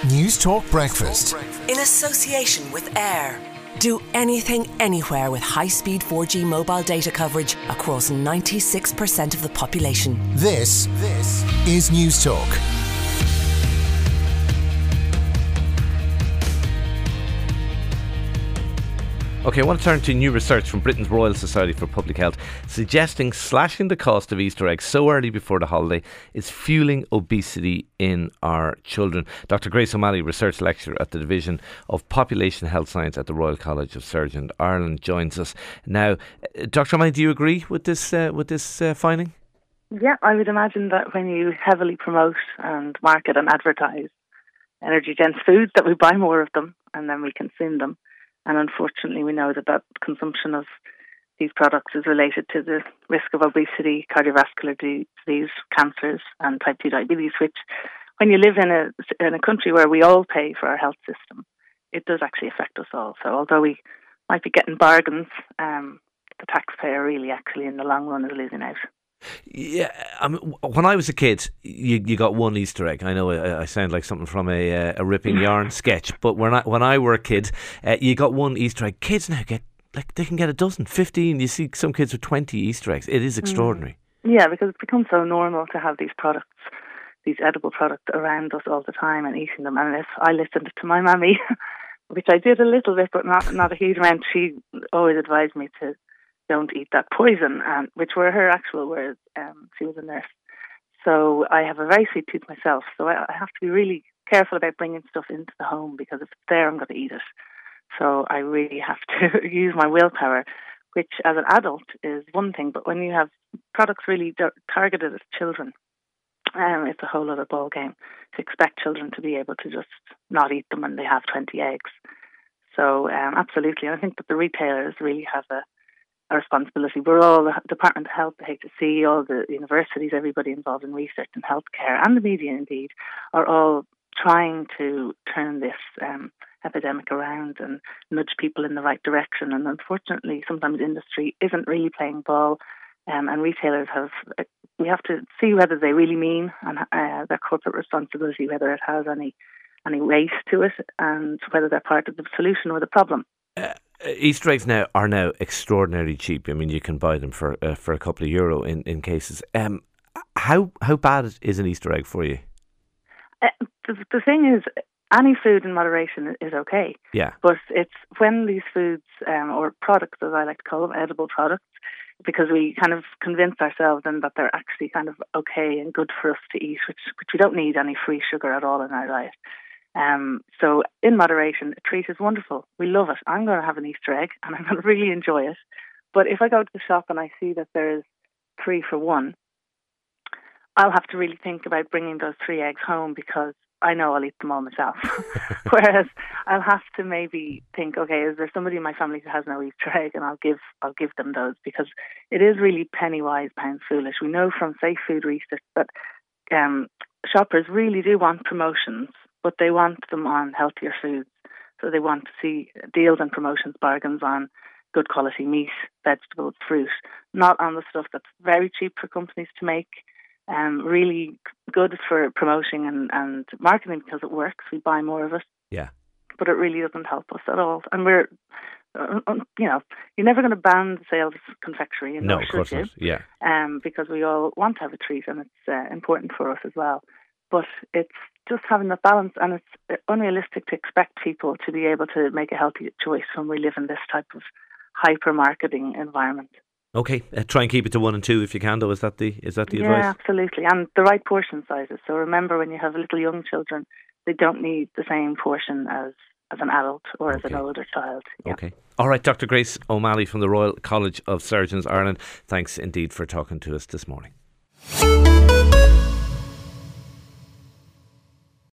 News Talk Breakfast. In association with Air. Do anything, anywhere with high-speed 4G mobile data coverage across 96% of the population. This is News Talk. OK, I want to turn to new research from Britain's Royal Society for Public Health suggesting slashing the cost of Easter eggs so early before the holiday is fueling obesity in our children. Dr Grace O'Malley, Research Lecturer at the Division of Population Health Science at the Royal College of Surgeons Ireland, joins us now. Dr O'Malley, do you agree with this finding? Yeah, I would imagine that when you heavily promote and market and advertise energy-dense foods, that we buy more of them and then we consume them. And unfortunately, we know that consumption of these products is related to the risk of obesity, cardiovascular disease, cancers, and type 2 diabetes, which, when you live in a country where we all pay for our health system, it does actually affect us all. So although we might be getting bargains, the taxpayer really actually in the long run is losing out. Yeah, I mean, when I was a kid, you got one Easter egg. I know I sound like something from a ripping yarn sketch, but when I were a kid, you got one Easter egg. Kids now they can get a dozen, 15. You see some kids with 20 Easter eggs. It is extraordinary. Yeah, because it's become so normal to have these products, these edible products around us all the time and eating them. And if I listened to my mammy, which I did a little bit, but not a huge amount, she always advised me to don't eat that poison, which were her actual words. She was a nurse. So I have a very sweet tooth myself, so I have to be really careful about bringing stuff into the home, because if it's there, I'm going to eat it. So I really have to use my willpower, which as an adult is one thing, but when you have products really targeted at children, it's a whole other ball game to expect children to be able to just not eat them when they have 20 eggs. So absolutely, and I think that the retailers really have a responsibility. We're all, the Department of Health, the HSE, all the universities, everybody involved in research and healthcare, and the media indeed, are all trying to turn this epidemic around and nudge people in the right direction. And unfortunately, sometimes industry isn't really playing ball, and retailers we have to see whether they really mean and their corporate responsibility, whether it has any weight to it, and whether they're part of the solution or the problem. Easter eggs now are extraordinarily cheap. I mean, you can buy them for a couple of euro in cases. How bad is an Easter egg for you? The thing is, any food in moderation is okay. Yeah. But it's when these foods or products, as I like to call them, edible products, because we kind of convince ourselves then that they're actually kind of okay and good for us to eat, which we don't need any free sugar at all in our diet. So in moderation, a treat is wonderful. We love it. I'm going to have an Easter egg and I'm going to really enjoy it. But if I go to the shop and I see that there is 3 for 1, I'll have to really think about bringing those 3 eggs home, because I know I'll eat them all myself. Whereas I'll have to maybe think, okay, is there somebody in my family who has no Easter egg, and I'll give them those, because it is really penny wise, pound foolish. We know from safe food research that shoppers really do want promotions, but they want them on healthier foods. So they want to see deals and promotions, bargains on good quality meat, vegetables, fruit, not on the stuff that's very cheap for companies to make, really good for promoting and marketing, because it works. We buy more of it. Yeah. But it really doesn't help us at all. And we're, you're never going to ban the sale of confectionery. And no, of course not. Yeah. Because we all want to have a treat, and it's important for us as well. But it's just having the balance, and it's unrealistic to expect people to be able to make a healthy choice when we live in this type of hyper-marketing environment. Okay, try and keep it to 1 and 2 if you can, though. Is that the advice? Yeah, absolutely, and the right portion sizes. So remember, when you have little young children, they don't need the same portion as an adult or as an older child. Yeah. Okay. All right, Dr. Grace O'Malley from the Royal College of Surgeons Ireland, thanks indeed for talking to us this morning.